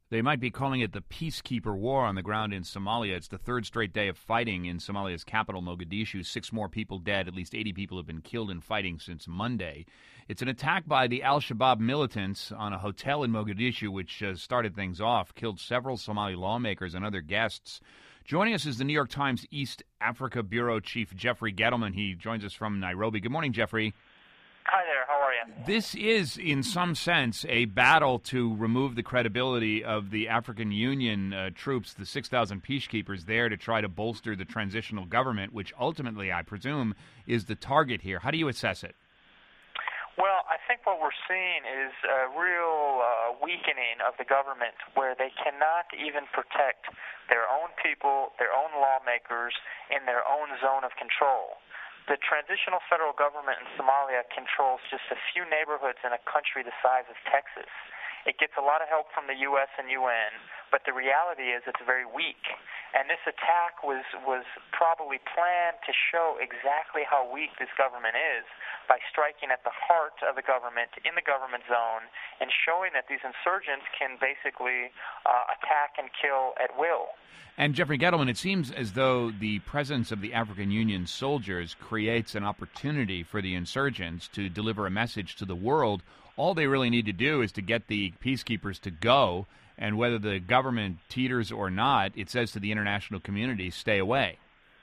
They might be calling it the Peacekeeper War on the ground in Somalia. It's the third straight day of fighting in Somalia's capital, Mogadishu. 6 more people dead. At least 80 people have been killed in fighting since Monday. It's an attack by the al-Shabaab militants on a hotel in Mogadishu, which started things off, killed several Somali lawmakers and other guests. Joining us is the New York Times East Africa Bureau Chief Jeffrey Gettleman. He joins us from Nairobi. Good morning, Jeffrey. Hi there, how are you? This is, in some sense, a battle to remove the credibility of the African Union troops, the 6,000 peacekeepers there to try to bolster the transitional government, which ultimately, I presume, is the target here. How do you assess it? Well, I think what we're seeing is a real weakening of the government where they cannot even protect their own people, their own lawmakers, in their own zone of control. The transitional federal government in Somalia controls just a few neighborhoods in a country the size of Texas. It gets a lot of help from the U.S. and UN, but the reality is it's very weak. And this attack was probably planned to show exactly how weak this government is by striking at the heart of the government, in the government zone, and showing that these insurgents can basically attack and kill at will. And Jeffrey Gettleman, it seems as though the presence of the African Union soldiers creates an opportunity for the insurgents to deliver a message to the world. All they really need to do is to get the peacekeepers to go, and whether the government teeters or not, it says to the international community, stay away.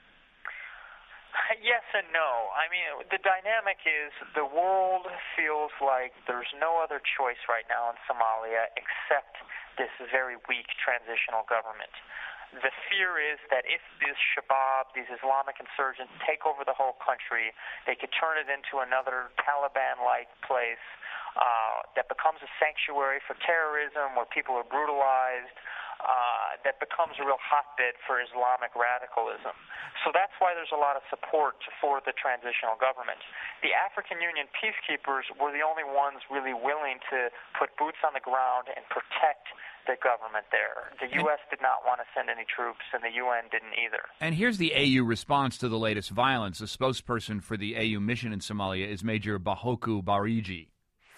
Yes and no. I mean, the dynamic is the world feels like there's no other choice right now in Somalia except this very weak transitional government. The fear is that if this Shabaab, these Islamic insurgents, take over the whole country, they could turn it into another Taliban-like place that becomes a sanctuary for terrorism, where people are brutalized, that becomes a real hotbed for Islamic radicalism. So that's why there's a lot of support for the transitional government. The African Union peacekeepers were the only ones really willing to put boots on the ground and protect the government there. The U.S. did not want to send any troops, and the UN didn't either. And here's the AU response to the latest violence. The spokesperson for the AU mission in Somalia is Major Bahoku Barigi.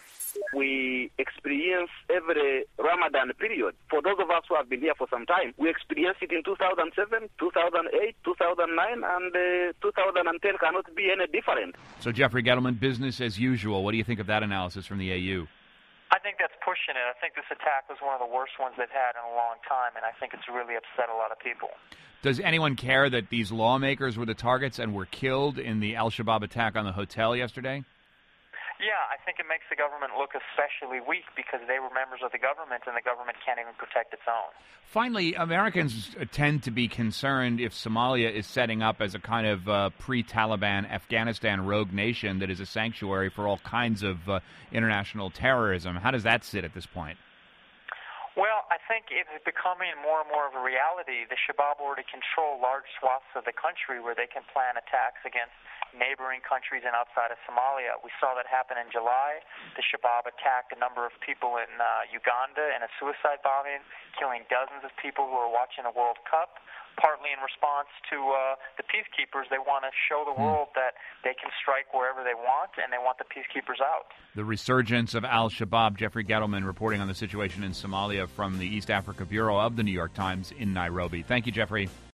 We experience every Ramadan period. For those of us who have been here for some time, we experienced it in 2007, 2008, 2009, and 2010 cannot be any different. So, Jeffrey Gettleman, business as usual. What do you think of that analysis from the AU? I think that's pushing it. I think this attack was one of the worst ones they've had in a long time, and I think it's really upset a lot of people. Does anyone care that these lawmakers were the targets and were killed in the al-Shabaab attack on the hotel yesterday? Yeah, I think it makes the government look especially weak because they were members of the government and the government can't even protect its own. Finally, Americans tend to be concerned if Somalia is setting up as a kind of pre-Taliban Afghanistan rogue nation that is a sanctuary for all kinds of international terrorism. How does that sit at this point? Well, I think it's becoming more and more of a reality. The Shabaab already control large swaths of the country where they can plan attacks against neighboring countries and outside of Somalia. We saw that happen in July. The Shabaab attacked a number of people in Uganda in a suicide bombing, killing dozens of people who were watching the World Cup. Partly in response to the peacekeepers, they want to show the world that they can strike wherever they want, and they want the peacekeepers out. The resurgence of al-Shabaab. Jeffrey Gettleman reporting on the situation in Somalia from the East Africa Bureau of the New York Times in Nairobi. Thank you, Jeffrey.